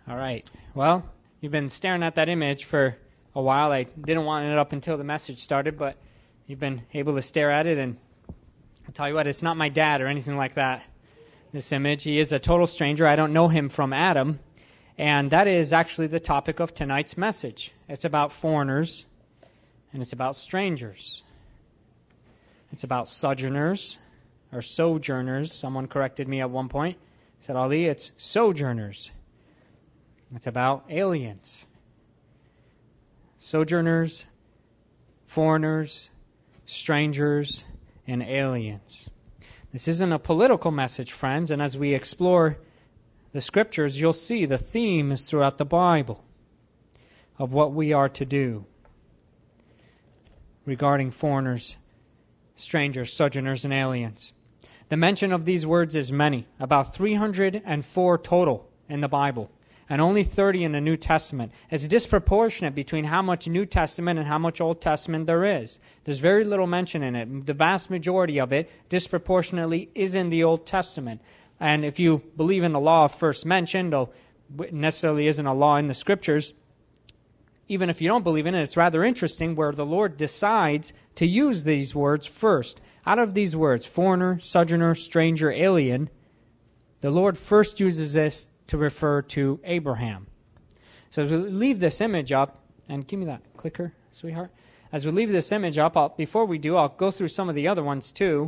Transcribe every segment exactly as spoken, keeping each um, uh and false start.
All right. Well, you've been staring at that image for a while. I didn't want it up until the message started, but you've been able to stare at it, and I'll tell you what, it's not my dad or anything like that, this image. He is a total stranger. I don't know him from Adam, and that is actually the topic of tonight's message. It's about foreigners, and it's about strangers. It's about sojourners, or sojourners. Someone corrected me at one point. Said, Ali, it's sojourners. It's about aliens. Sojourners, foreigners, strangers, and aliens. This isn't a political message, friends, and as we explore the scriptures, you'll see the theme is throughout the Bible of what we are to do regarding foreigners, strangers, sojourners, and aliens. The mention of these words is many, about three hundred four total in the Bible, and only thirty in the New Testament. It's disproportionate between how much New Testament and how much Old Testament there is. There's very little mention in it. The vast majority of it, disproportionately, is in the Old Testament. And if you believe in the law of first mention, though it necessarily isn't a law in the Scriptures, even if you don't believe in it, it's rather interesting where the Lord decides to use these words first. Out of these words, foreigner, sojourner, stranger, alien, the Lord first uses this to refer to Abraham. So as we leave this image up, and give me that clicker, sweetheart. As we leave this image up, I'll, before we do, I'll go through some of the other ones too.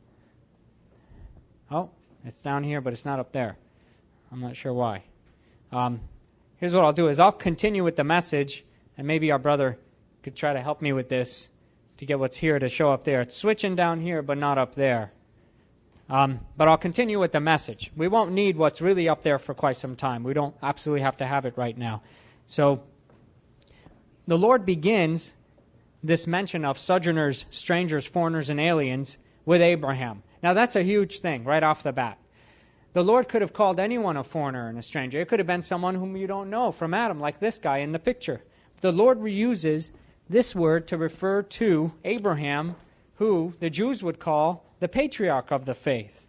Oh, it's down here, but it's not up there. I'm not sure why. Um, here's what I'll do is I'll continue with the message, and maybe our brother could try to help me with this to get what's here to show up there. It's switching down here, but not up there. Um, but I'll continue with the message. We won't need what's really up there for quite some time. We don't absolutely have to have it right now. So the Lord begins this mention of sojourners, strangers, foreigners, and aliens with Abraham. Now that's a huge thing right off the bat. The Lord could have called anyone a foreigner and a stranger. It could have been someone whom you don't know from Adam, like this guy in the picture. The Lord reuses this word to refer to Abraham, who the Jews would call the patriarch of the faith.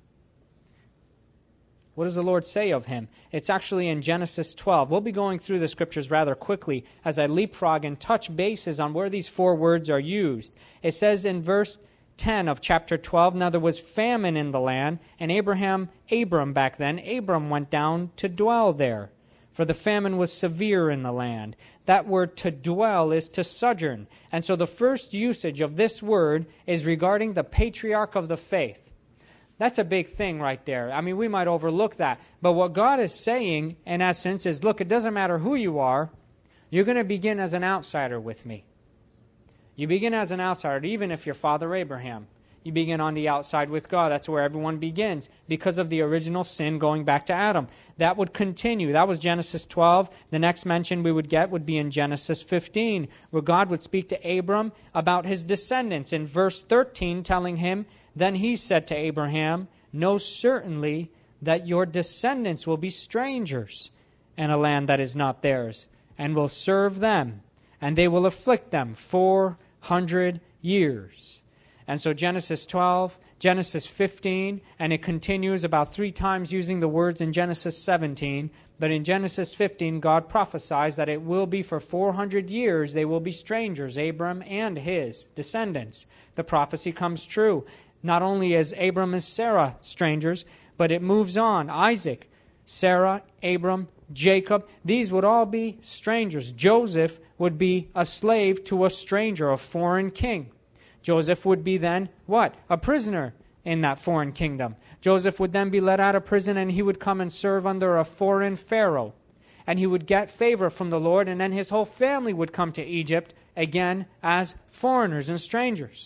What does the Lord say of him? It's actually in Genesis twelve. We'll be going through the scriptures rather quickly as I leapfrog and touch bases on where these four words are used. It says in verse ten of chapter twelve, now there was famine in the land, and Abraham, Abram back then, Abram went down to dwell there, for the famine was severe in the land. That word to dwell is to sojourn. And so the first usage of this word is regarding the patriarch of the faith. That's a big thing right there. I mean, we might overlook that. But what God is saying, in essence, is, look, it doesn't matter who you are. You're going to begin as an outsider with me. You begin as an outsider, even if you're Father Abraham. You begin on the outside with God. That's where everyone begins because of the original sin going back to Adam. That would continue. That was Genesis twelve. The next mention we would get would be in Genesis fifteen, where God would speak to Abram about his descendants. In verse thirteen, telling him, then he said to Abraham, know certainly that your descendants will be strangers in a land that is not theirs, and will serve them, and they will afflict them four hundred years. And so Genesis twelve, Genesis fifteen, and it continues about three times using the words in Genesis seventeen. But in Genesis fifteen, God prophesies that it will be for four hundred years they will be strangers, Abram and his descendants. The prophecy comes true. Not only is Abram and Sarah strangers, but it moves on. Isaac, Sarah, Abram, Jacob, these would all be strangers. Joseph would be a slave to a stranger, a foreign king. Joseph would be then, what? A prisoner in that foreign kingdom. Joseph would then be let out of prison and he would come and serve under a foreign pharaoh. And he would get favor from the Lord, and then his whole family would come to Egypt, again, as foreigners and strangers.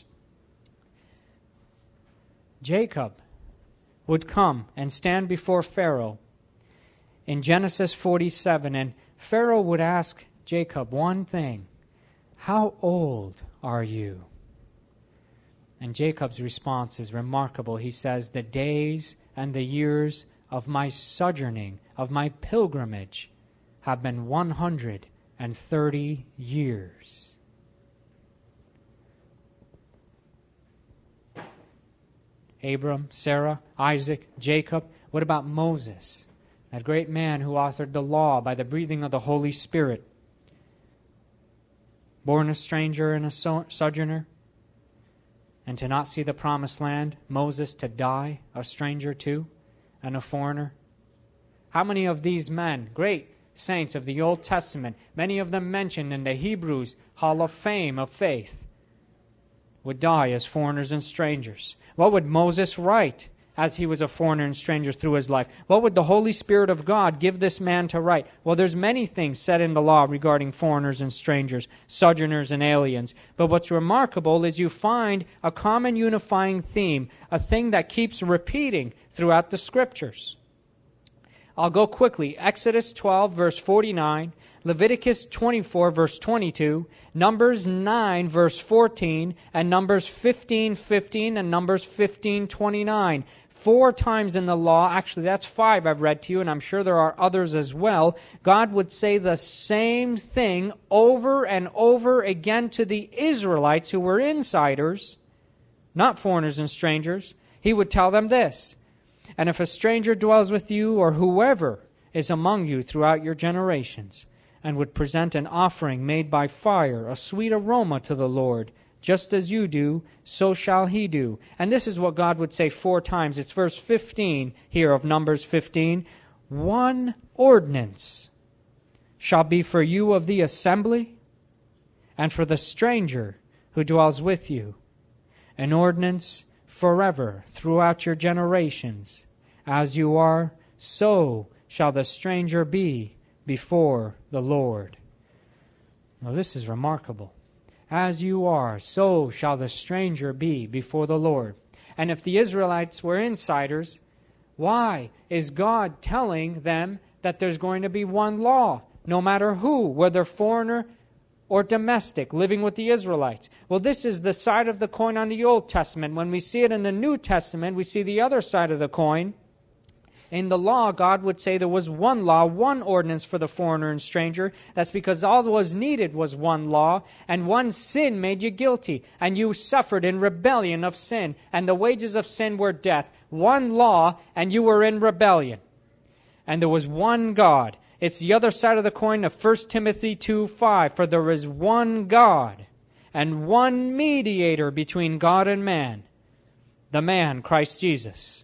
Jacob would come and stand before Pharaoh in Genesis forty-seven, and Pharaoh would ask Jacob one thing, how old are you? And Jacob's response is remarkable. He says, the days and the years of my sojourning, of my pilgrimage, have been one hundred thirty years. Abram, Sarah, Isaac, Jacob. What about Moses? that great man who authored the law by the breathing of the Holy Spirit, born a stranger and a sojourner, and to not see the promised land, Moses to die a stranger too, and a foreigner. How many of these men, great saints of the Old Testament, many of them mentioned in the Hebrews Hall of Fame of faith, would die as foreigners and strangers? What would Moses write as he was a foreigner and stranger through his life? What would the Holy Spirit of God give this man to write? Well, there's many things said in the law regarding foreigners and strangers, sojourners and aliens. But what's remarkable is you find a common unifying theme, a thing that keeps repeating throughout the Scriptures. I'll go quickly. Exodus twelve, verse forty-nine, Leviticus twenty-four, verse twenty-two, Numbers nine, verse fourteen, and Numbers fifteen, fifteen, and Numbers fifteen, twenty-nine. Four times in the law, actually that's five I've read to you, and I'm sure there are others as well, God would say the same thing over and over again to the Israelites who were insiders, not foreigners and strangers. He would tell them this: "And if a stranger dwells with you, or whoever is among you throughout your generations, and would present an offering made by fire, a sweet aroma to the Lord, just as you do, so shall he do." And this is what God would say four times. It's verse fifteen here of Numbers fifteen. "One ordinance shall be for you of the assembly, and for the stranger who dwells with you, an ordinance forever throughout your generations. As you are, so shall the stranger be before the Lord." Now this is remarkable. As you are, so shall the stranger be before the Lord. And if the Israelites were insiders, why is God telling them that there's going to be one law, no matter who, whether foreigner or domestic, living with the Israelites? Well, this is the side of the coin on the Old Testament. When we see it in the New Testament, we see the other side of the coin. In the law, God would say there was one law, one ordinance for the foreigner and stranger. That's because all that was needed was one law, and one sin made you guilty, and you suffered in rebellion of sin, and the wages of sin were death. One law, and you were in rebellion. And there was one God. It's the other side of the coin of First Timothy two five. "For there is one God, and one mediator between God and man, the man Christ Jesus."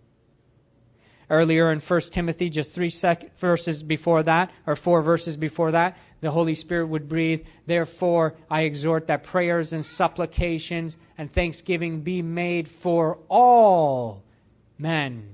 Earlier in First Timothy, just three sec- verses before that, or four verses before that, the Holy Spirit would breathe, "Therefore I exhort that prayers and supplications and thanksgiving be made for all men."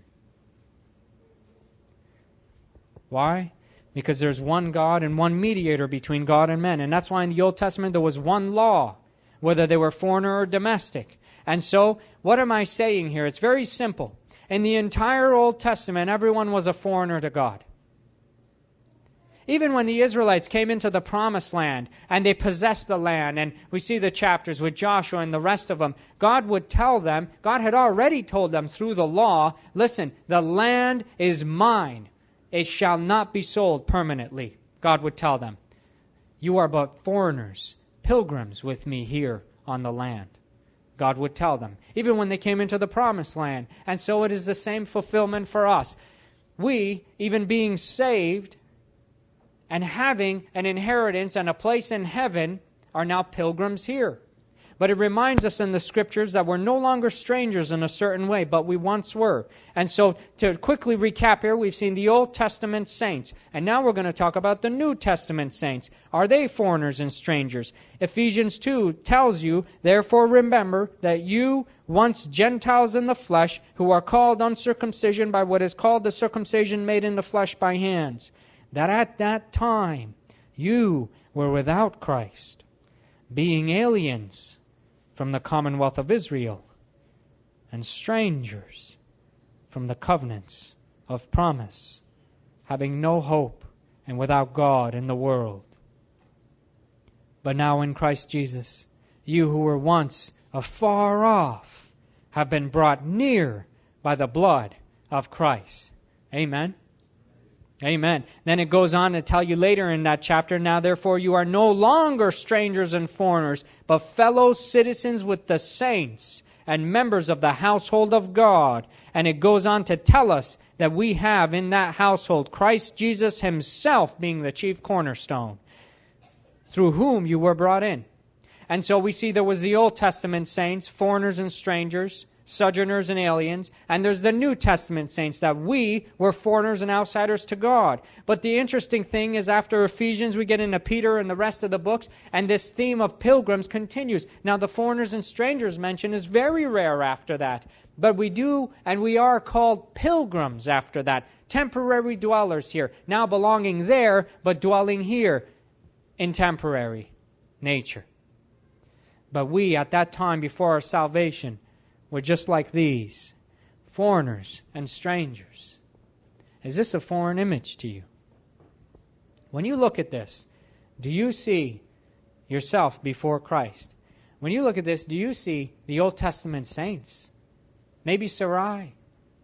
Why? Because there's one God and one mediator between God and men. And that's why in the Old Testament there was one law, whether they were foreigner or domestic. And so, what am I saying here? It's very simple. In the entire Old Testament, everyone was a foreigner to God. Even when the Israelites came into the Promised Land and they possessed the land, and we see the chapters with Joshua and the rest of them, God would tell them, God had already told them through the law, listen, the land is mine. It shall not be sold permanently. God would tell them, you are but foreigners, pilgrims with me here on the land. God would tell them, even when they came into the Promised Land. And so it is the same fulfillment for us. We, even being saved and having an inheritance and a place in heaven, are now pilgrims here. But it reminds us in the Scriptures that we're no longer strangers in a certain way, but we once were. And so to quickly recap here, we've seen the Old Testament saints. And now we're going to talk about the New Testament saints. Are they foreigners and strangers? Ephesians two tells you, "Therefore remember that you, once Gentiles in the flesh, who are called uncircumcision by what is called the circumcision made in the flesh by hands, that at that time you were without Christ, being aliens from the commonwealth of Israel, and strangers from the covenants of promise, having no hope and without God in the world. But now in Christ Jesus, you who were once afar off have been brought near by the blood of Christ." Amen. Amen. Then it goes on to tell you later in that chapter, "Now therefore you are no longer strangers and foreigners, but fellow citizens with the saints and members of the household of God. And it goes on to tell us that we have in that household Christ Jesus himself being the chief cornerstone, through whom you were brought in. And so we see there was the Old Testament saints, foreigners and strangers, sojourners and aliens, and there's the New Testament saints, that we were foreigners and outsiders to God. But the interesting thing is, after Ephesians, we get into Peter and the rest of the books, and this theme of pilgrims continues. Now, the foreigners and strangers mention is very rare after that, but we do, and we are called pilgrims after that, temporary dwellers here, now belonging there, but dwelling here in temporary nature. But we, at that time before our salvation, were just like these, foreigners and strangers. Is this a foreign image to you? When you look at this, do you see yourself before Christ? When you look at this, do you see the Old Testament saints? Maybe Sarai.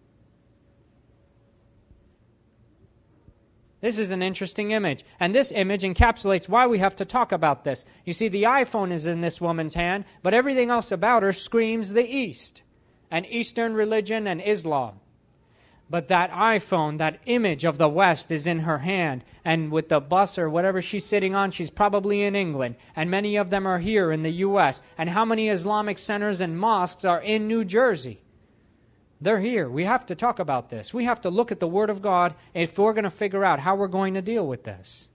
This is an interesting image. And this image encapsulates why we have to talk about this. You see, the iPhone is in this woman's hand, but everything else about her screams the East, and Eastern religion and Islam. But that iPhone, that image of the West is in her hand, and with the bus or whatever she's sitting on, she's probably in England, and many of them are here in the U S. And how many Islamic centers and mosques are in New Jersey? They're here. We have to talk about this. We have to look at the Word of God if we're going to figure out how we're going to deal with this.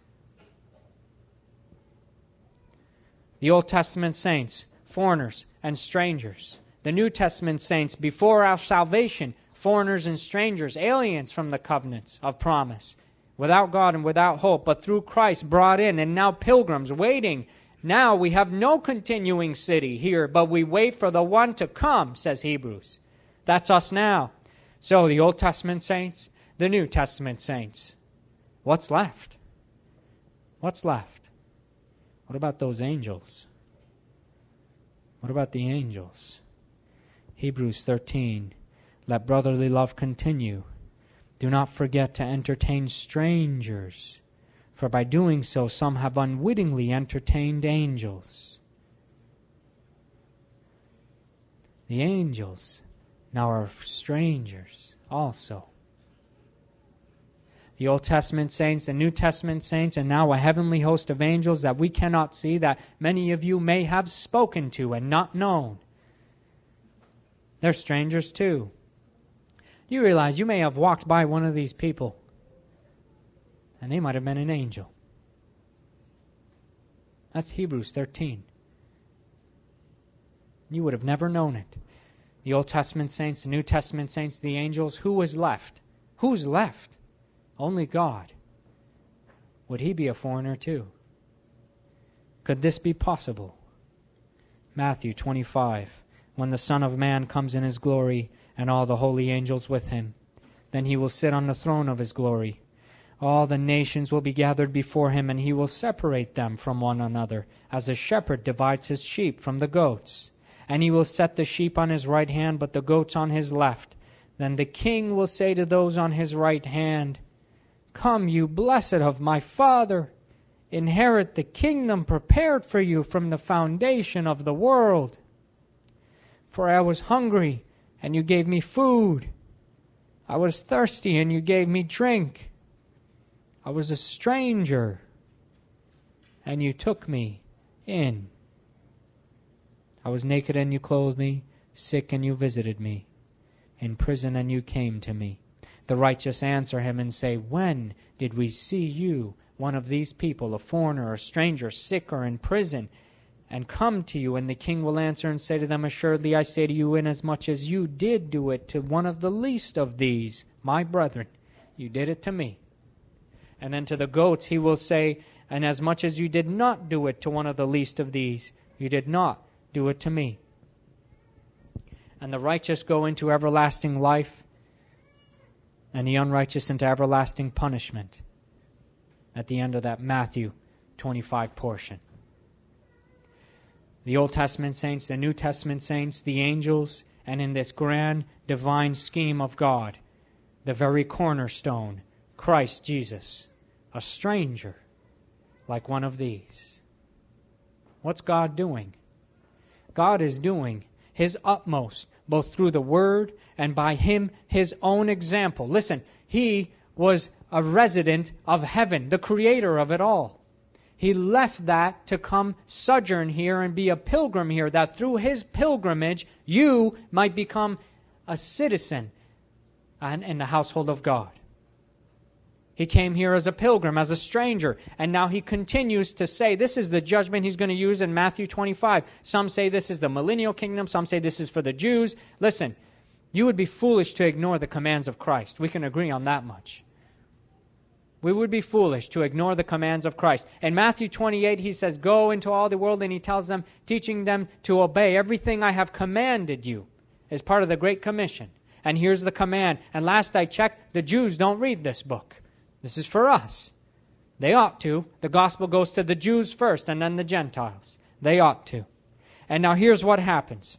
The Old Testament saints, foreigners and strangers. The New Testament saints, before our salvation, foreigners and strangers, aliens from the covenants of promise, without God and without hope, but through Christ brought in, and now pilgrims waiting. Now we have no continuing city here, but we wait for the one to come, says Hebrews. That's us now. So the Old Testament saints, the New Testament saints. What's left? What's left? What about those angels? What about the angels? Hebrews thirteen, let brotherly love continue. Do not forget to entertain strangers, for by doing so some have unwittingly entertained angels. The angels now are strangers also. The Old Testament saints, the New Testament saints, and now a heavenly host of angels that we cannot see, that many of you may have spoken to and not known. They're strangers too. You realize you may have walked by one of these people, and they might have been an angel. That's Hebrews thirteen. You would have never known it. The Old Testament saints, the New Testament saints, the angels, who was left? Who's left? Only God. Would he be a foreigner too? Could this be possible? Matthew twenty-five, when the Son of Man comes in his glory and all the holy angels with him, then he will sit on the throne of his glory. All the nations will be gathered before him, and he will separate them from one another, as a shepherd divides his sheep from the goats. And he will set the sheep on his right hand, but the goats on his left. Then the king will say to those on his right hand, Come, you blessed of my Father, inherit the kingdom prepared for you from the foundation of the world. For I was hungry, and you gave me food. I was thirsty, and you gave me drink. I was a stranger, and you took me in. I was naked, and you clothed me, sick, and you visited me, in prison, and you came to me. The righteous answer him and say, When did we see you, one of these people, a foreigner, a stranger, sick, or in prison, and come to you? And the king will answer and say to them, Assuredly I say to you, inasmuch as you did do it to one of the least of these, my brethren, you did it to me. And then to the goats he will say, And as much as you did not do it to one of the least of these, you did not do it to me. And the righteous go into everlasting life, and the unrighteous into everlasting punishment. At the end of that Matthew twenty-five portion. The Old Testament saints, the New Testament saints, the angels, and in this grand divine scheme of God, the very cornerstone, Christ Jesus, a stranger like one of these. What's God doing? God is doing his utmost, both through the word and by him his own example. Listen, he was a resident of heaven, the creator of it all. He left that to come sojourn here and be a pilgrim here, that through his pilgrimage you might become a citizen in the household of God. He came here as a pilgrim, as a stranger, and now he continues to say, this is the judgment he's going to use in Matthew twenty-five. Some say this is the millennial kingdom, some say this is for the Jews. Listen, you would be foolish to ignore the commands of Christ. We can agree on that much. We would be foolish to ignore the commands of Christ. In Matthew twenty-eight, he says, go into all the world, and he tells them, teaching them to obey everything I have commanded you as part of the Great Commission. And here's the command. And last I checked, the Jews don't read this book. This is for us. They ought to. The gospel goes to the Jews first and then the Gentiles. They ought to. And now here's what happens.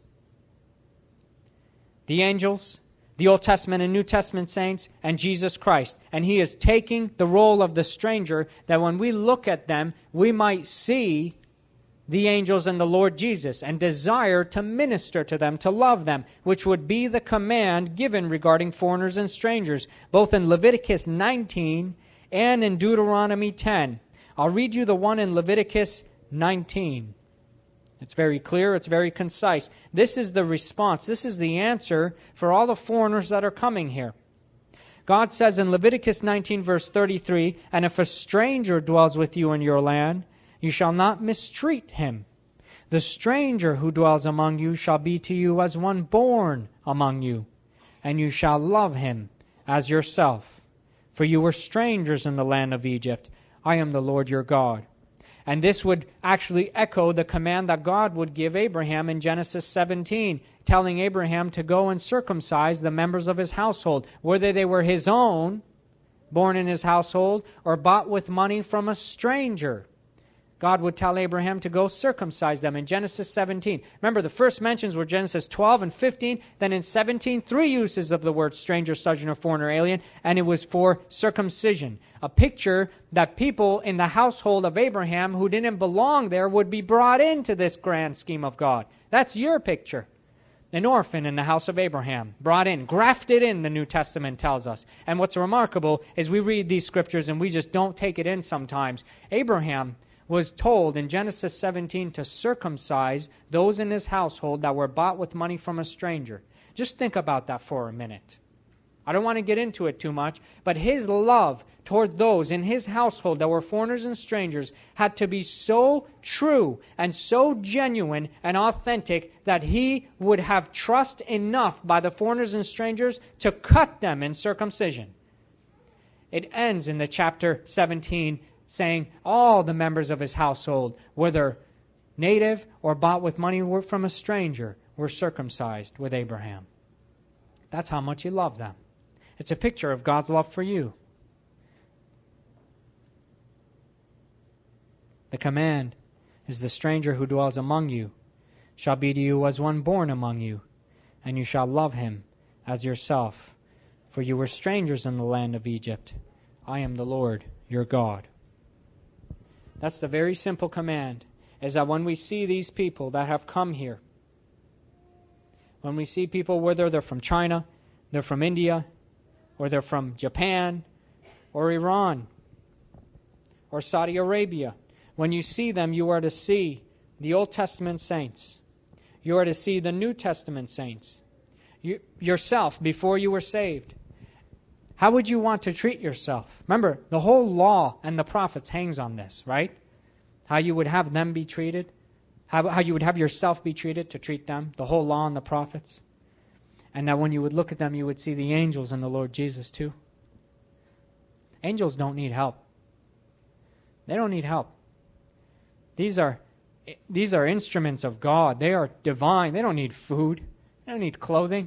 The angels, the Old Testament and New Testament saints, and Jesus Christ. And he is taking the role of the stranger, that when we look at them, we might see the angels and the Lord Jesus and desire to minister to them, to love them, which would be the command given regarding foreigners and strangers, both in Leviticus nineteen and in Deuteronomy ten. I'll read you the one in Leviticus nineteen. It's very clear, it's very concise. This is the response, this is the answer for all the foreigners that are coming here. God says in Leviticus nineteen, verse thirty-three, and if a stranger dwells with you in your land, you shall not mistreat him. The stranger who dwells among you shall be to you as one born among you, and you shall love him as yourself. For you were strangers in the land of Egypt. I am the Lord your God. And this would actually echo the command that God would give Abraham in Genesis seventeen, telling Abraham to go and circumcise the members of his household, whether they were his own, born in his household, or bought with money from a stranger. God would tell Abraham to go circumcise them in Genesis seventeen. Remember, the first mentions were Genesis twelve and fifteen. Then in seventeen, three uses of the word stranger, sojourner, foreigner, alien, and it was for circumcision. A picture that people in the household of Abraham who didn't belong there would be brought into this grand scheme of God. That's your picture. An orphan in the house of Abraham, brought in, grafted in, the New Testament tells us. And what's remarkable is we read these scriptures and we just don't take it in sometimes. Abraham was told in Genesis seventeen to circumcise those in his household that were bought with money from a stranger. Just think about that for a minute. I don't want to get into it too much, but his love toward those in his household that were foreigners and strangers had to be so true and so genuine and authentic that he would have trust enough by the foreigners and strangers to cut them in circumcision. It ends in the chapter seventeen saying all the members of his household, whether native or bought with money from a stranger, were circumcised with Abraham. That's how much he loved them. It's a picture of God's love for you. The command is, the stranger who dwells among you shall be to you as one born among you, and you shall love him as yourself. For you were strangers in the land of Egypt. I am the Lord your God. That's the very simple command, is that when we see these people that have come here, when we see people, whether they're from China, they're from India, or they're from Japan, or Iran, or Saudi Arabia, when you see them, you are to see the Old Testament saints. You are to see the New Testament saints. You, yourself, before you were saved. How would you want to treat yourself? Remember, the whole law and the prophets hangs on this, right? How you would have them be treated. How, how you would have yourself be treated to treat them. The whole law and the prophets. And now when you would look at them, you would see the angels and the Lord Jesus too. Angels don't need help. They don't need help. These are, these are instruments of God. They are divine. They don't need food. They don't need clothing.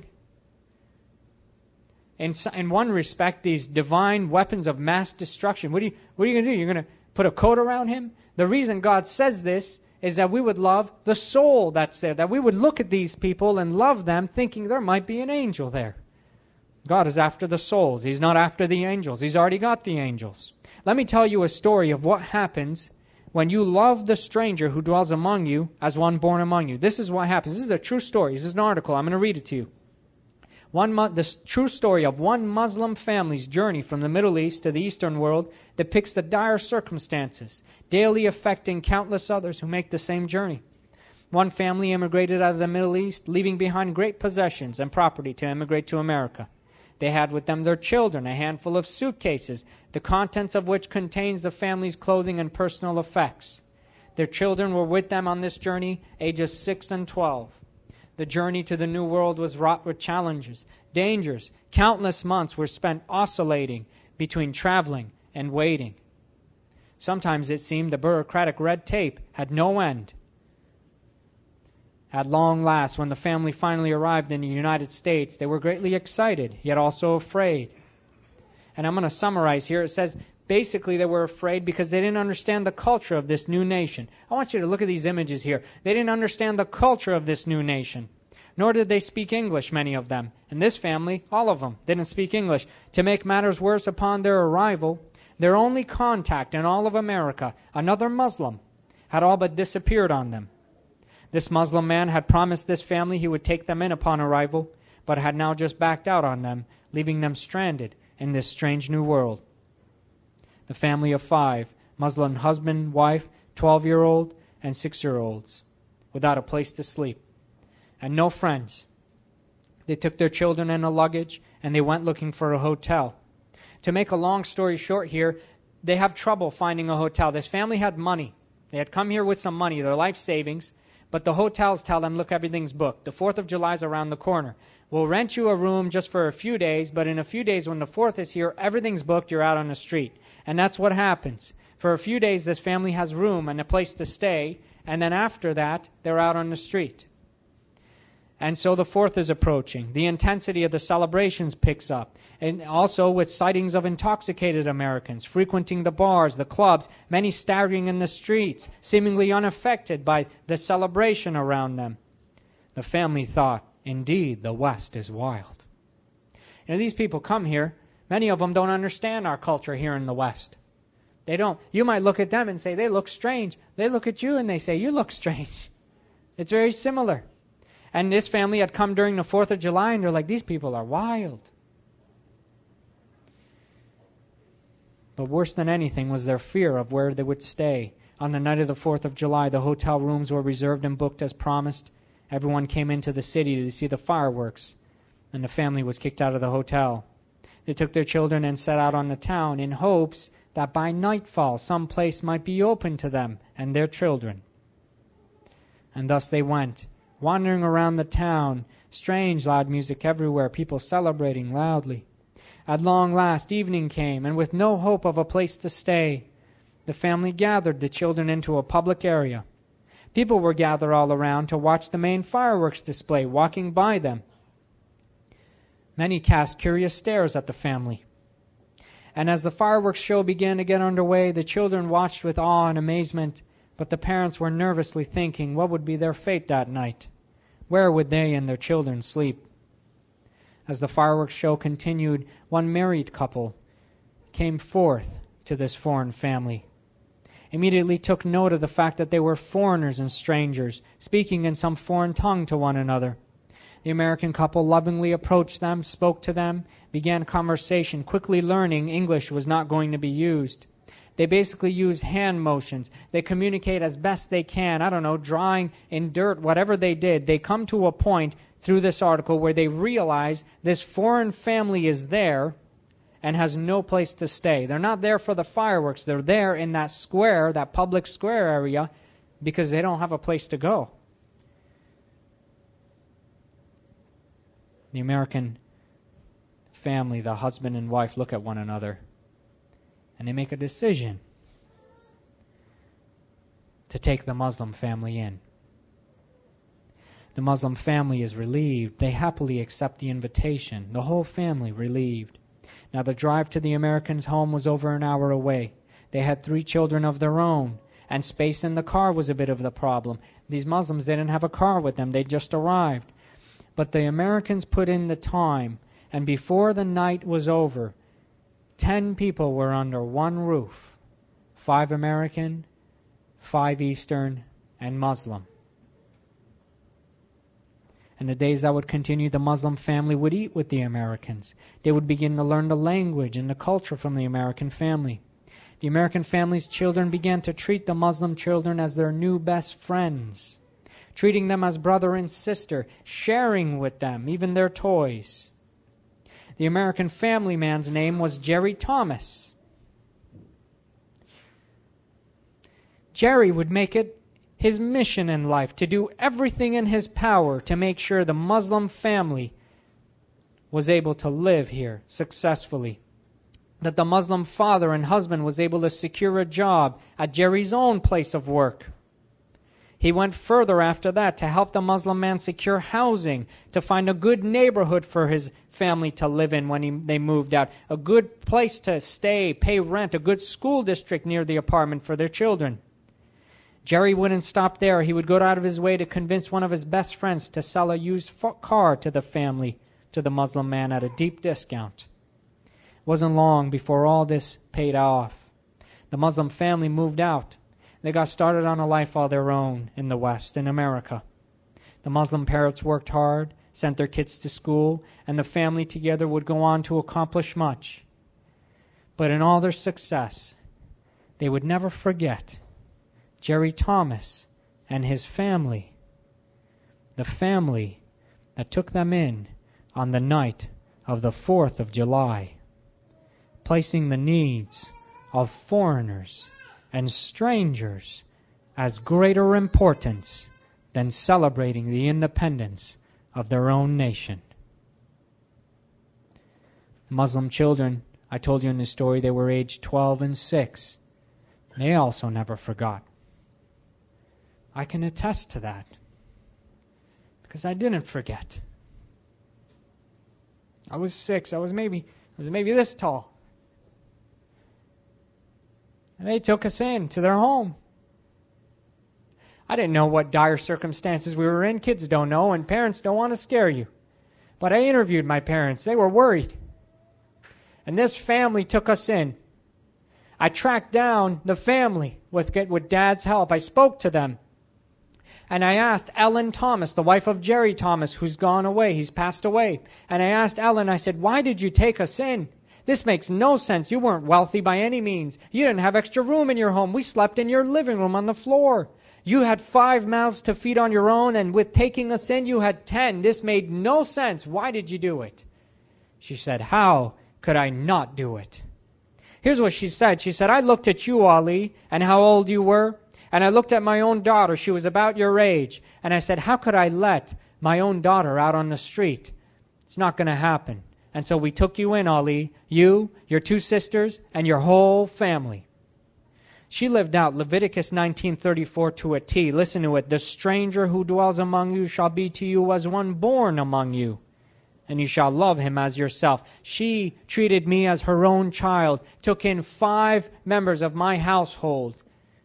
In, in one respect, these divine weapons of mass destruction. What, do you, what are you going to do? You're going to put a coat around him? The reason God says this is that we would love the soul that's there. That we would look at these people and love them thinking there might be an angel there. God is after the souls. He's not after the angels. He's already got the angels. Let me tell you a story of what happens when you love the stranger who dwells among you as one born among you. This is what happens. This is a true story. This is an article. I'm going to read it to you. One, the true story of one Muslim family's journey from the Middle East to the Eastern world depicts the dire circumstances daily affecting countless others who make the same journey. One family immigrated out of the Middle East, leaving behind great possessions and property to immigrate to America. They had with them their children, a handful of suitcases, the contents of which contains the family's clothing and personal effects. Their children were with them on this journey, ages six and twelve. The journey to the New World was wrought with challenges, dangers. Countless months were spent oscillating between traveling and waiting. Sometimes it seemed the bureaucratic red tape had no end. At long last, when the family finally arrived in the United States, they were greatly excited, yet also afraid. And I'm going to summarize here. It says, basically, they were afraid because they didn't understand the culture of this new nation. I want you to look at these images here. They didn't understand the culture of this new nation, nor did they speak English, many of them. And this family, all of them, didn't speak English. To make matters worse, upon their arrival, their only contact in all of America, another Muslim, had all but disappeared on them. This Muslim man had promised this family he would take them in upon arrival, but had now just backed out on them, leaving them stranded in this strange new world. The family of five, Muslim husband, wife, twelve-year-old, and six-year-olds, without a place to sleep, and no friends. They took their children and a luggage, and they went looking for a hotel. To make a long story short here, they have trouble finding a hotel. This family had money. They had come here with some money, their life savings, but the hotels tell them, look, everything's booked. The fourth of July is around the corner. We'll rent you a room just for a few days, but in a few days when the fourth is here, everything's booked, you're out on the street. And that's what happens. For a few days, this family has room and a place to stay, and then after that, they're out on the street. And so the fourth is approaching. The intensity of the celebrations picks up. And also with sightings of intoxicated Americans frequenting the bars, the clubs, many staggering in the streets, seemingly unaffected by the celebration around them. The family thought, indeed, the West is wild. You know, these people come here, many of them don't understand our culture here in the West. They don't. You might look at them and say, they look strange. They look at you and they say, you look strange. It's very similar. And this family had come during the fourth of July, and they're like, these people are wild. But worse than anything was their fear of where they would stay. On the night of the fourth of July, the hotel rooms were reserved and booked as promised. Everyone came into the city to see the fireworks, and the family was kicked out of the hotel. They took their children and set out on the town in hopes that by nightfall some place might be open to them and their children. And thus they went, wandering around the town, strange loud music everywhere, people celebrating loudly. At long last, evening came, and with no hope of a place to stay, the family gathered the children into a public area. People were gathered all around to watch the main fireworks display, walking by them. Many cast curious stares at the family. And as the fireworks show began to get underway, the children watched with awe and amazement, but the parents were nervously thinking what would be their fate that night. Where would they and their children sleep? As the fireworks show continued, one married couple came forth to this foreign family. Immediately took note of the fact that they were foreigners and strangers, speaking in some foreign tongue to one another. The American couple lovingly approached them, spoke to them, began conversation, quickly learning English was not going to be used. They basically use hand motions. They communicate as best they can. I don't know, drawing in dirt, whatever they did. They come to a point through this article where they realize this foreign family is there and has no place to stay. They're not there for the fireworks. They're there in that square, that public square area, because they don't have a place to go. The American family, the husband and wife, look at one another. And they make a decision to take the Muslim family in. The Muslim family is relieved. They happily accept the invitation. The whole family relieved. Now the drive to the Americans' home was over an hour away. They had three children of their own, and space in the car was a bit of the problem. These Muslims didn't have a car with them. They just arrived. But the Americans put in the time, and before the night was over, Ten people were under one roof. Five American five Eastern, and Muslim. In the days that would continue, the Muslim family would eat with the Americans. They would begin to learn the language and the culture from the American family. The American family's children began to treat the Muslim children as their new best friends, treating them as brother and sister, sharing with them even their toys. The American family man's name was Jerry Thomas. Jerry would make it his mission in life to do everything in his power to make sure the Muslim family was able to live here successfully. That the Muslim father and husband was able to secure a job at Jerry's own place of work. He went further after that to help the Muslim man secure housing, to find a good neighborhood for his family to live in when he, they moved out, a good place to stay, pay rent, a good school district near the apartment for their children. Jerry wouldn't stop there. He would go out of his way to convince one of his best friends to sell a used car to the family, to the Muslim man, at a deep discount. It wasn't long before all this paid off. The Muslim family moved out. They got started on a life all their own in the West, in America. The Muslim parents worked hard, sent their kids to school, and the family together would go on to accomplish much. But in all their success, they would never forget Jerry Thomas and his family, the family that took them in on the night of the fourth of July, placing the needs of foreigners and strangers as greater importance than celebrating the independence of their own nation. The Muslim children, I told you in the story, they were aged twelve and six. They also never forgot. I can attest to that because I didn't forget. I was six. I was maybe I was maybe this tall. And they took us in to their home. I didn't know what dire circumstances we were in. Kids don't know, and parents don't want to scare you. But I interviewed my parents. They were worried. And this family took us in. I tracked down the family with, with Dad's help. I spoke to them. And I asked Ellen Thomas, the wife of Jerry Thomas, who's gone away. He's passed away. And I asked Ellen, I said, why did you take us in? This makes no sense. You weren't wealthy by any means. You didn't have extra room in your home. We slept in your living room on the floor. You had five mouths to feed on your own, and with taking us in, you had ten. This made no sense. Why did you do it? She said, how could I not do it? Here's what she said. She said, I looked at you, Ali, and how old you were. And I looked at my own daughter. She was about your age. And I said, how could I let my own daughter out on the street? It's not going to happen. And so we took you in, Ali, you, your two sisters, and your whole family. She lived out Leviticus nineteen thirty-four to a T. Listen to it. The stranger who dwells among you shall be to you as one born among you, and you shall love him as yourself. She treated me as her own child, took in five members of my household.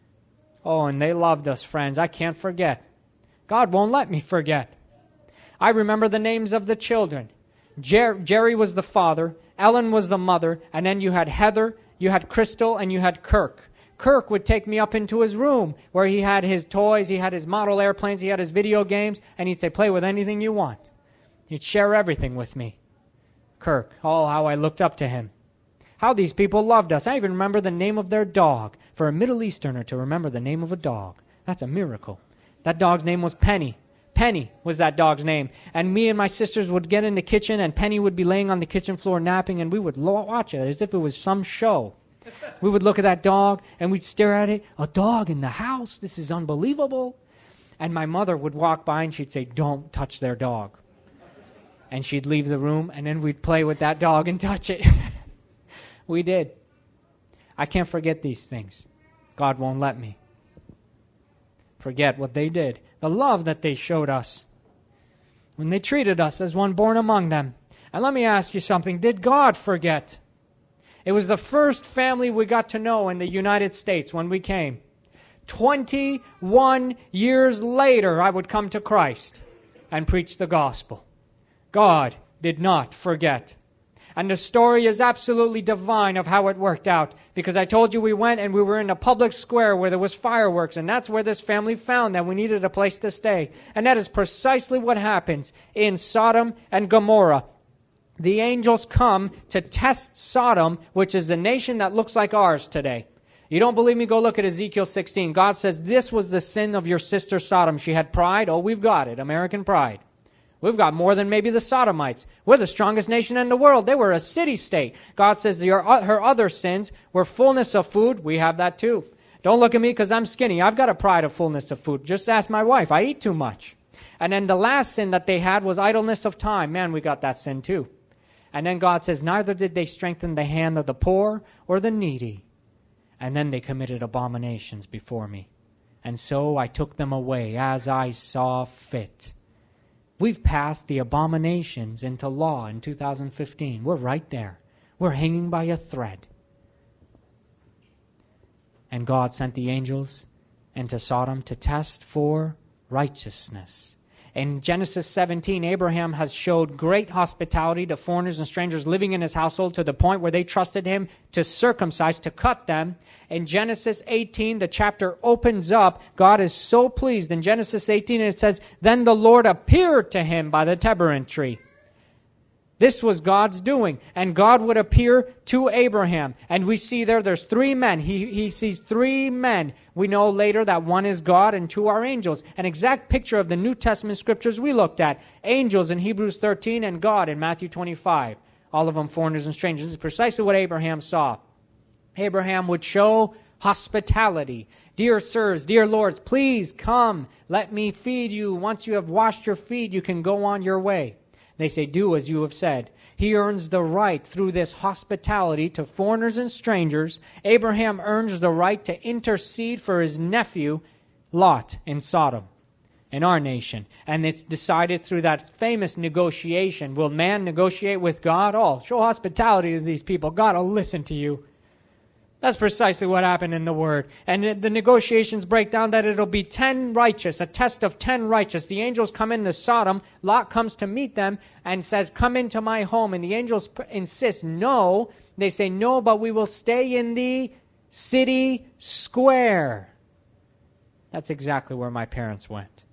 Oh, and they loved us, friends. I can't forget. God won't let me forget. I remember the names of the children. Jer- Jerry was the father, Ellen was the mother, and then you had Heather, you had Crystal, and you had Kirk. Kirk would take me up into his room where he had his toys, he had his model airplanes, he had his video games, and he'd say, play with anything you want. He'd share everything with me. Kirk, oh, how I looked up to him. How these people loved us. I even remember the name of their dog. For a Middle Easterner to remember the name of a dog, that's a miracle. That dog's name was Penny. Penny was that dog's name. And me and my sisters would get in the kitchen, and Penny would be laying on the kitchen floor napping, and we would watch it as if it was some show. We would look at that dog, and we'd stare at it. A dog in the house? This is unbelievable. And my mother would walk by, and she'd say, don't touch their dog. And she'd leave the room, and then we'd play with that dog and touch it. We did. I can't forget these things. God won't let me forget what they did. The love that they showed us when they treated us as one born among them. And let me ask you something. Did God forget? It was the first family we got to know in the United States when we came. twenty-one years later, I would come to Christ and preach the gospel. God did not forget. And the story is absolutely divine of how it worked out. Because I told you we went and we were in a public square where there was fireworks. And that's where this family found that we needed a place to stay. And that is precisely what happens in Sodom and Gomorrah. The angels come to test Sodom, which is a nation that looks like ours today. You don't believe me? Go look at Ezekiel sixteen. God says, this was the sin of your sister Sodom. She had pride. Oh, we've got it. American pride. We've got more than maybe the Sodomites. We're the strongest nation in the world. They were a city-state. God says your, her other sins were fullness of food. We have that too. Don't look at me because I'm skinny. I've got a pride of fullness of food. Just ask my wife. I eat too much. And then the last sin that they had was idleness of time. Man, we got that sin too. And then God says, neither did they strengthen the hand of the poor or the needy. And then they committed abominations before me. And so I took them away as I saw fit. We've passed the abominations into law in two thousand fifteen. We're right there. We're hanging by a thread. And God sent the angels into Sodom to test for righteousness. In Genesis seventeen, Abraham has showed great hospitality to foreigners and strangers living in his household to the point where they trusted him to circumcise, to cut them. In Genesis eighteen, the chapter opens up. God is so pleased. In Genesis eighteen, it says, then the Lord appeared to him by the terebinth tree. This was God's doing. And God would appear to Abraham. And we see there, there's three men. He, he sees three men. We know later that one is God and two are angels. An exact picture of the New Testament scriptures we looked at. Angels in Hebrews thirteen and God in Matthew twenty-five. All of them foreigners and strangers. This is precisely what Abraham saw. Abraham would show hospitality. Dear sirs, dear lords, please come. Let me feed you. Once you have washed your feet, you can go on your way. They say, do as you have said. He earns the right through this hospitality to foreigners and strangers. Abraham earns the right to intercede for his nephew, Lot, in Sodom, in our nation. And it's decided through that famous negotiation. Will man negotiate with God? Oh, show hospitality to these people. God will listen to you. That's precisely what happened in the Word. And the negotiations break down that it'll be ten righteous, a test of ten righteous. The angels come into Sodom. Lot comes to meet them and says, come into my home. And the angels insist, no. They say, no, but we will stay in the city square. That's exactly where my parents went.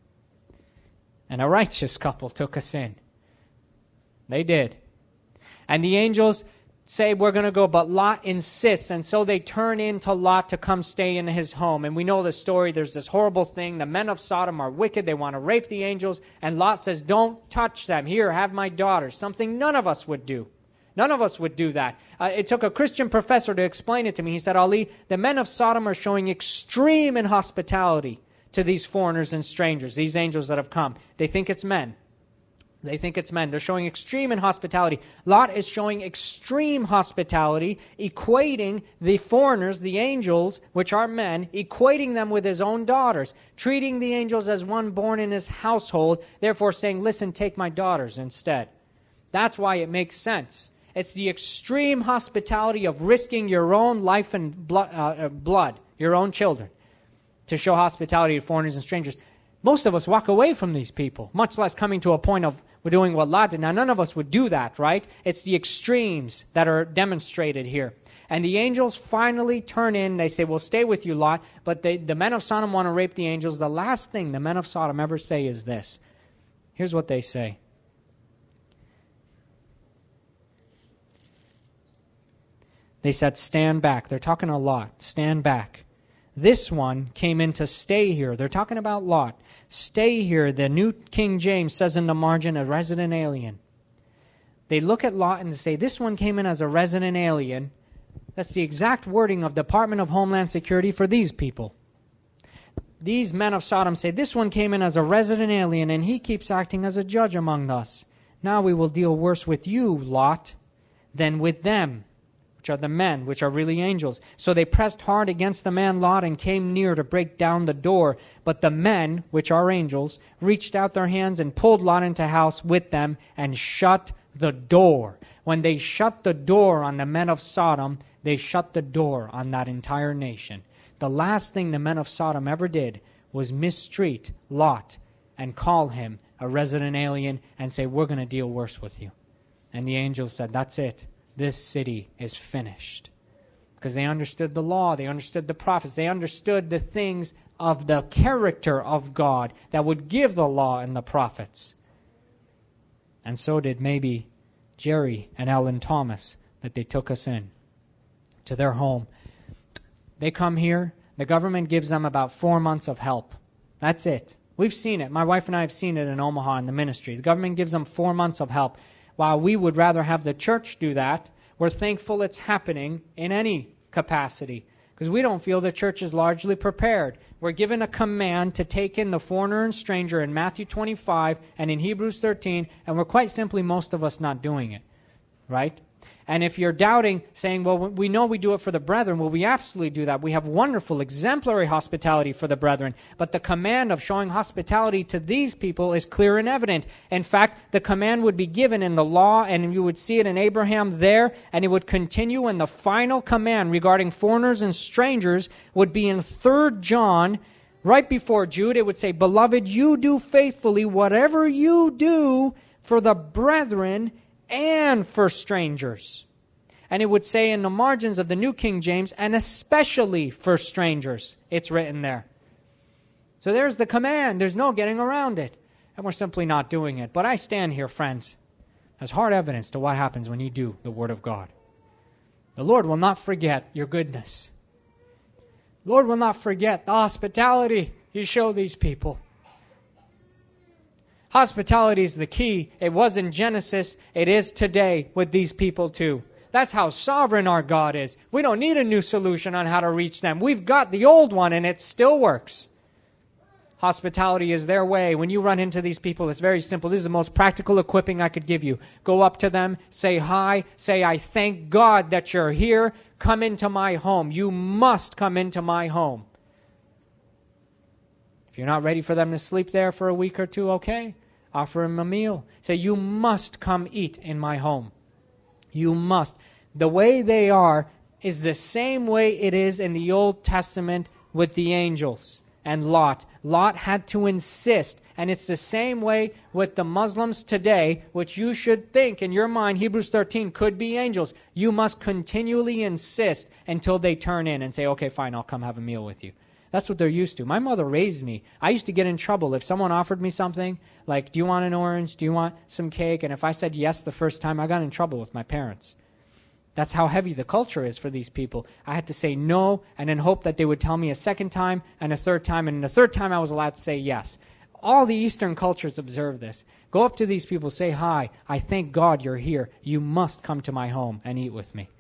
And a righteous couple took us in. They did. And the angels say we're going to go, but Lot insists, and so they turn in to Lot to come stay in his home. And we know the story. There's this horrible thing. The men of Sodom are wicked. They want to rape the angels. And Lot says, don't touch them. Here, have my daughters. Something none of us would do. None of us would do that. Uh, it took a Christian professor to explain it to me. He said, Ali, the men of Sodom are showing extreme inhospitality to these foreigners and strangers, these angels that have come. They think it's men. They think it's men. They're showing extreme inhospitality. Lot is showing extreme hospitality, equating the foreigners, the angels, which are men, equating them with his own daughters, treating the angels as one born in his household, therefore saying, listen, take my daughters instead. That's why it makes sense. It's the extreme hospitality of risking your own life and blood, uh, blood, your own children, to show hospitality to foreigners and strangers. Most of us walk away from these people, much less coming to a point of we're doing what Lot did. Now, none of us would do that, right? It's the extremes that are demonstrated here. And the angels finally turn in. They say, we'll stay with you, Lot. But they, the men of Sodom want to rape the angels. The last thing the men of Sodom ever say is this. Here's what they say. They said, stand back. They're talking a lot. Stand back. This one came in to stay here. They're talking about Lot. Stay here. The New King James says in the margin, a resident alien. They look at Lot and say, this one came in as a resident alien. That's the exact wording of Department of Homeland Security for these people. These men of Sodom say, this one came in as a resident alien, and he keeps acting as a judge among us. Now we will deal worse with you, Lot, than with them, which are the men, which are really angels. So they pressed hard against the man Lot and came near to break down the door. But the men, which are angels, reached out their hands and pulled Lot into the house with them and shut the door. When they shut the door on the men of Sodom, they shut the door on that entire nation. The last thing the men of Sodom ever did was mistreat Lot and call him a resident alien and say, we're going to deal worse with you. And the angels said, that's it. This city is finished. Because they understood the law, they understood the prophets, they understood the things of the character of God that would give the law and the prophets. And so did maybe Jerry and Ellen Thomas, that they took us in to their home. They come here, the government gives them about four months of help. That's it. We've seen it. My wife and I have seen it in Omaha in the ministry. The government gives them four months of help. While we would rather have the church do that, we're thankful it's happening in any capacity, because we don't feel the church is largely prepared. We're given a command to take in the foreigner and stranger in Matthew twenty-five and in Hebrews thirteen, and we're quite simply, most of us, not doing it. Right? And if you're doubting, saying, well, we know we do it for the brethren, well, we absolutely do that. We have wonderful, exemplary hospitality for the brethren. But the command of showing hospitality to these people is clear and evident. In fact, the command would be given in the law, and you would see it in Abraham there, and it would continue, and the final command regarding foreigners and strangers would be in Third John, right before Jude. It would say, beloved, you do faithfully whatever you do for the brethren and for strangers. And it would say in the margins of the New King James, and especially for strangers. It's written there. So there's the command. There's no getting around it. And we're simply not doing it. But I stand here, friends, as hard evidence to what happens when you do the Word of God. The Lord will not forget your goodness. The Lord will not forget the hospitality you show these people. Hospitality is the key. It was in Genesis. It is today with these people too. That's how sovereign our God is. We don't need a new solution on how to reach them. We've got the old one and it still works. Hospitality is their way. When you run into these people, it's very simple. This is the most practical equipping I could give you. Go up to them, say hi, say, I thank God that you're here. Come into my home. You must come into my home. If you're not ready for them to sleep there for a week or two, okay. Offer them a meal. Say, you must come eat in my home. You must. The way they are is the same way it is in the Old Testament with the angels and Lot. Lot had to insist. And it's the same way with the Muslims today, which you should think in your mind, Hebrews thirteen could be angels. You must continually insist until they turn in and say, okay, fine, I'll come have a meal with you. That's what they're used to. My mother raised me. I used to get in trouble if someone offered me something, like, do you want an orange? Do you want some cake? And if I said yes the first time, I got in trouble with my parents. That's how heavy the culture is for these people. I had to say no and then hope that they would tell me a second time and a third time. And the third time I was allowed to say yes. All the Eastern cultures observe this. Go up to these people, say hi. I thank God you're here. You must come to my home and eat with me.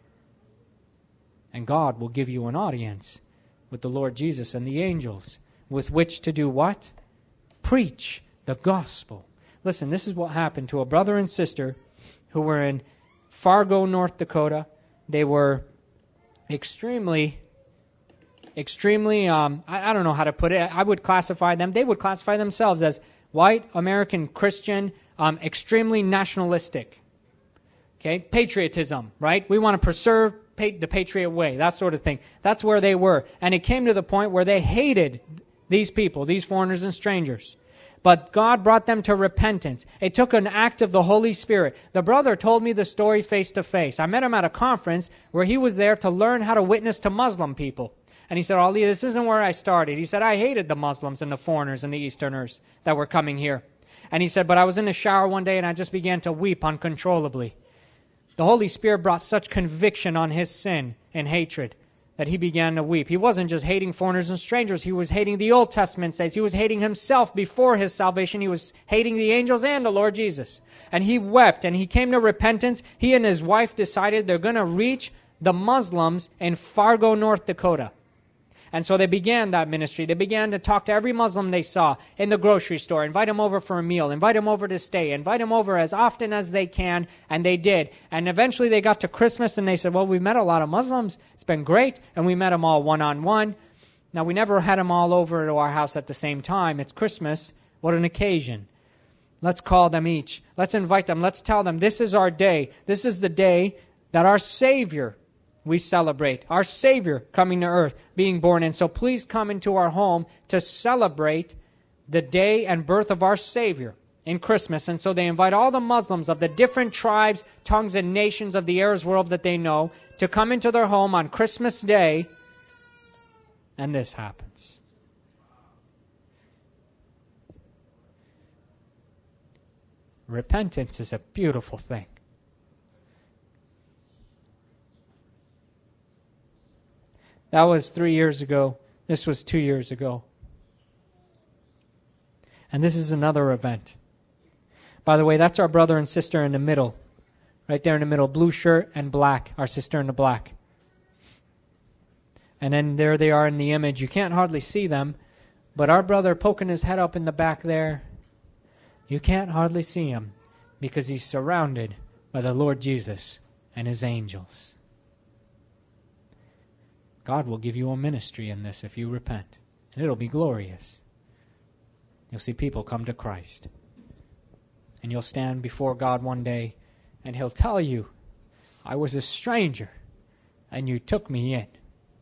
And God will give you an audience with the Lord Jesus and the angels, with which to do what? Preach the gospel. Listen, this is what happened to a brother and sister who were in Fargo, North Dakota. They were extremely, extremely, um, I, I don't know how to put it. I would classify them, they would classify themselves as white, American, Christian, um, extremely nationalistic. Okay, patriotism, right? We want to preserve the Patriot way, that sort of thing. That's where they were. And it came to the point where they hated these people, these foreigners and strangers. But God brought them to repentance. It took an act of the Holy Spirit. The brother told me the story face to face. I met him at a conference where he was there to learn how to witness to Muslim people. And he said, Ali, this isn't where I started. He said, I hated the Muslims and the foreigners and the Easterners that were coming here. And he said, but I was in the shower one day and I just began to weep uncontrollably. The Holy Spirit brought such conviction on his sin and hatred that he began to weep. He wasn't just hating foreigners and strangers. He was hating the Old Testament saints. He was hating himself before his salvation. He was hating the angels and the Lord Jesus. And he wept and he came to repentance. He and his wife decided they're going to reach the Muslims in Fargo, North Dakota. And so they began that ministry. They began to talk to every Muslim they saw in the grocery store, invite them over for a meal, invite them over to stay, invite them over as often as they can, and they did. And eventually they got to Christmas and they said, well, we've met a lot of Muslims. It's been great. And we met them all one-on-one. Now, we never had them all over to our house at the same time. It's Christmas. What an occasion. Let's call them each. Let's invite them. Let's tell them this is our day. This is the day that our Savior we celebrate, our Savior coming to earth, being born. And so please come into our home to celebrate the day and birth of our Savior. in Christmas. And so they invite all the Muslims of the different tribes, tongues, and nations of the Arab world that they know to come into their home on Christmas Day. And this happens. Repentance is a beautiful thing. That was three years ago. This was two years ago. And this is another event. By the way, that's our brother and sister in the middle. Right there in the middle, blue shirt and black, our sister in the black. And then there they are in the image. You can't hardly see them, but our brother poking his head up in the back there, you can't hardly see him because he's surrounded by the Lord Jesus and his angels. God will give you a ministry in this if you repent. And it'll be glorious. You'll see people come to Christ. And you'll stand before God one day and He'll tell you, I was a stranger and you took me in.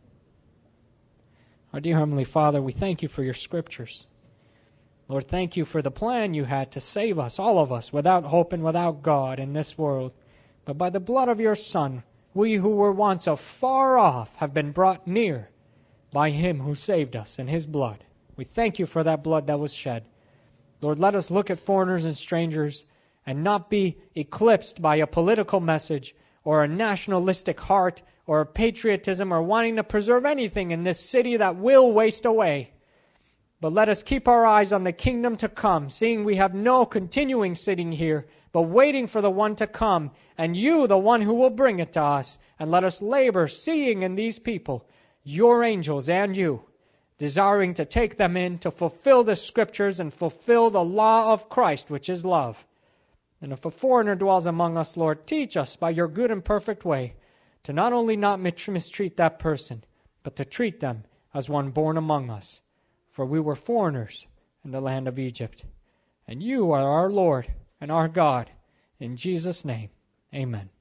Our dear Heavenly Father, we thank you for your scriptures. Lord, thank you for the plan you had to save us, all of us, without hope and without God in this world. But by the blood of your Son, we who were once afar off have been brought near by Him who saved us in His blood. We thank you for that blood that was shed. Lord, let us look at foreigners and strangers and not be eclipsed by a political message or a nationalistic heart or a patriotism or wanting to preserve anything in this city that will waste away. But let us keep our eyes on the kingdom to come, seeing we have no continuing sitting here, but waiting for the one to come, and you, the one who will bring it to us. And let us labor, seeing in these people, your angels and you, desiring to take them in to fulfill the scriptures and fulfill the law of Christ, which is love. And if a foreigner dwells among us, Lord, teach us by your good and perfect way to not only not mistreat that person, but to treat them as one born among us. For we were foreigners in the land of Egypt. And you are our Lord and our God. In Jesus' name, amen.